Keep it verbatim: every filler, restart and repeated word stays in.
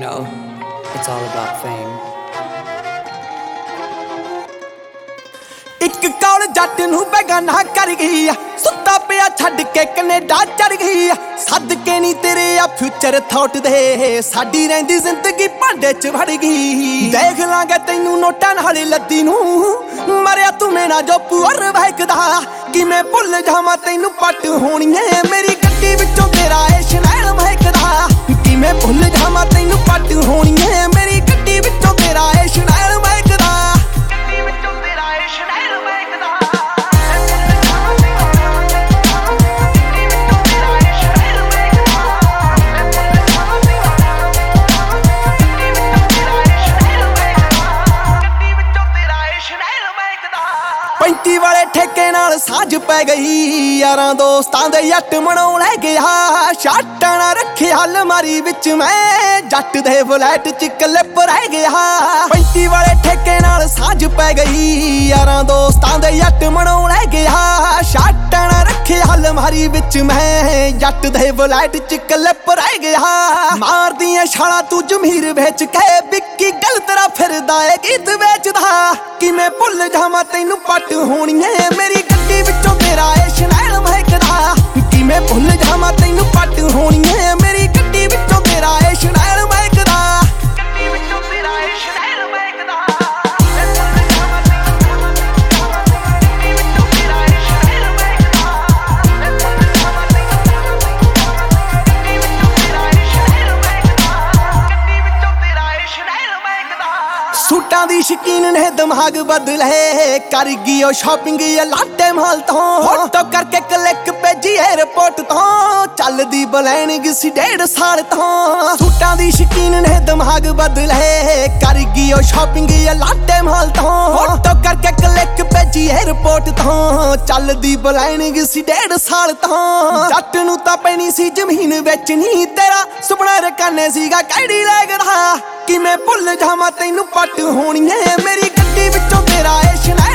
know, it's all about fame. ਇੱਕ ਕੌਲ ਜੱਟ ਨੂੰ ਬੇਗਾਨਾ ਕਰ ਗਈ, ਸੁੱਤਾ ਪਿਆ ਛੱਡ ਕੇ ਕੈਨੇਡਾ ਚੜ ਗਈ। ਸਦਕੇ ਨਹੀਂ ਤੇਰੇ ਆ ਫਿਊਚਰ ਥੌਟ ਦੇ, ਸਾਡੀ ਰਹਿੰਦੀ ਜ਼ਿੰਦਗੀ ਭਾਂਡੇ ਚ ਵੜ ਗਈ। ਦੇਖ ਲਾਂਗੇ ਤੈਨੂੰ ਨੋਟਾਂ ਨਾਲ ਲੱਦੀ ਨੂੰ, ਮਰਿਆ ਤੂੰ ਮੇਰਾ ਜੋ ਪੁਅਰ ਵਹਿਕਦਾ। ਕਿਵੇਂ ਭੁੱਲ ਜਾਵਾਂ ਤੈਨੂੰ ਪੱਟ ਹੋਣੀ ਏ, ਮੇਰੀ ਗੱਡੀ ਵਿੱਚੋਂ ਤੇਰਾ ਏ ਸ਼ਨੈਲ ਮਹਿਕਦਾ। ਕਿਵੇਂ ਭੁੱਲ ਜਾਵਾਂ ਤੈਨੂੰ ਪੱਟ ਹੋਣੀ ਏ, ਮੇਰੀ ਗੱਡੀ ਵਿੱਚੋਂ ਤੇਰਾ ਏ ਸ਼ਨੈਲ ਮਹਿਕਦਾ। ਪੈਂਤੀ ਵਾਲੇ ਠੇਕੇ ਨਾਲ ਸਾਂਝ ਪੈ ਗਈ, ਯਾਰਾਂ ਦੋਸਤਾਂ ਦੇ ਜੱਟ ਮਨਾਉਣ ਲੈ ਗਿਆ। ਸ਼ਾਟਾਂ ਨਾ ਰੱਖਿਆ ਅਲਮਾਰੀ ਵਿੱਚ ਮੈਂ, ਜੱਟ ਦੇ ਫਲੈਟ ਚ ਕਲਿੱਪ ਰਹਿ ਗਿਆ। ਪੈਂਤੀ ਵਾਲੇ ਠੇਕੇ ਨਾਲ ਸਾਂਝ ਪੈ ਗਈ, ਯਾਰਾਂ ਦੋਸਤਾਂ ਦੇ ਜੱਟ ਮਨਾਉਣ ਲੈ ਗਿਆ। ਸ਼ਾਟਾਂ ਨਾ ਰੱਖਿਆ ਅਲਮਾਰੀ ਵਿੱਚ ਮੈਂ, ਜੱਟ ਦੇ ਫਲੈਟ ਚ ਕਲਿੱਪ ਰਹਿ ਗਿਆ। ਮਾਰਦੀਆਂ ਛਾਲਾਂ ਤੂੰ ਜ਼ਮੀਰ ਵੇਚ ਕੇ, ਵਿੱਕੀ ਗੱਲ ਤੇਰਾ ਫਿਰਦਾ ਏ ਗੀਤ ਵੇਚਦਾ। ਕਿਵੇਂ ਭੁੱਲ ਜਾਵਾਂ ਤੈਨੂੰ ਪੱਟ ਹੋਣੀ ਏ, ਮੇਰੀ ਗੱਡੀ ਵਿੱਚੋਂ ਤੇਰਾ ਏ ਸ਼ਨੈਲ ਮਹਿਕਦਾ। ਕਿਵੇਂ ਭੁੱਲ ਜਾਵਾਂ ਤੈਨੂੰ ਪੱਟ ਹੋਣੀ ਏ, ਮੇਰੀ ਗੱਡੀ ਵਿੱਚੋਂ ਤੇਰਾ ਏ ਸ਼ਨੈਲ ਮਹਿਕਦਾ। ਗੱਡੀ ਵਿੱਚੋਂ ਤੇਰਾ ਏ ਸ਼ਨੈਲ ਮਹਿਕਦਾ। ਸੂਟਾਂ ਦੀ ਸ਼ਕੀਨ ਨੇ ਦਿਮਾਗ ਬਦਲੇ, ਕਰ ਗਈ ਉਹ ਸ਼ਾਪਿੰਗ ਲਾਟੇ ਮਾਲ ਤੋਂ। ਫੋਟੋ ਕਰਕੇ ਕਲਿੱਕ ਭੇਜੀ 에어ਪੋਰਟ ਤੋਂ, ਚੱਲਦੀ ਬਲੈਨਿੰਗ ਸੀ ਡੇਢ ਸਾਲ ਤੋਂ। ਸੂਟਾਂ ਦੀ ਸ਼ਕੀਨ ਨੇ ਦਿਮਾਗ ਬਦਲੇ, ਕਰ ਗਈ ਉਹ ਸ਼ਾਪਿੰਗ ਲਾਟੇ ਮਾਲ ਤੋਂ। ਫੋਟੋ ਕਰਕੇ ਕਲਿੱਕ ਭੇਜੀ 에어ਪੋਰਟ ਤੋਂ, ਚੱਲਦੀ ਬਲੈਨਿੰਗ ਸੀ ਡੇਢ ਸਾਲ ਤੋਂ। ਜੱਟ ਨੂੰ ਤਾਂ ਪੈਣੀ ਸੀ ਜ਼ਮੀਨ ਵੇਚਣੀ, ਤੇਰਾ ਸੁਪਨਾ ਰਕਾਨੇ ਸੀਗਾ ਕਿਹੜੀ ਲੱਗਦਾ। ਕਿਵੇਂ ਭੁੱਲ ਜਾਵਾਂ ਤੈਨੂੰ ਪੱਟ ਹੋਣੀ ਏ, ਮੇਰੀ ਗੱਡੀ ਵਿੱਚੋਂ ਤੇਰਾ ਏ ਸ਼ਨੈਲ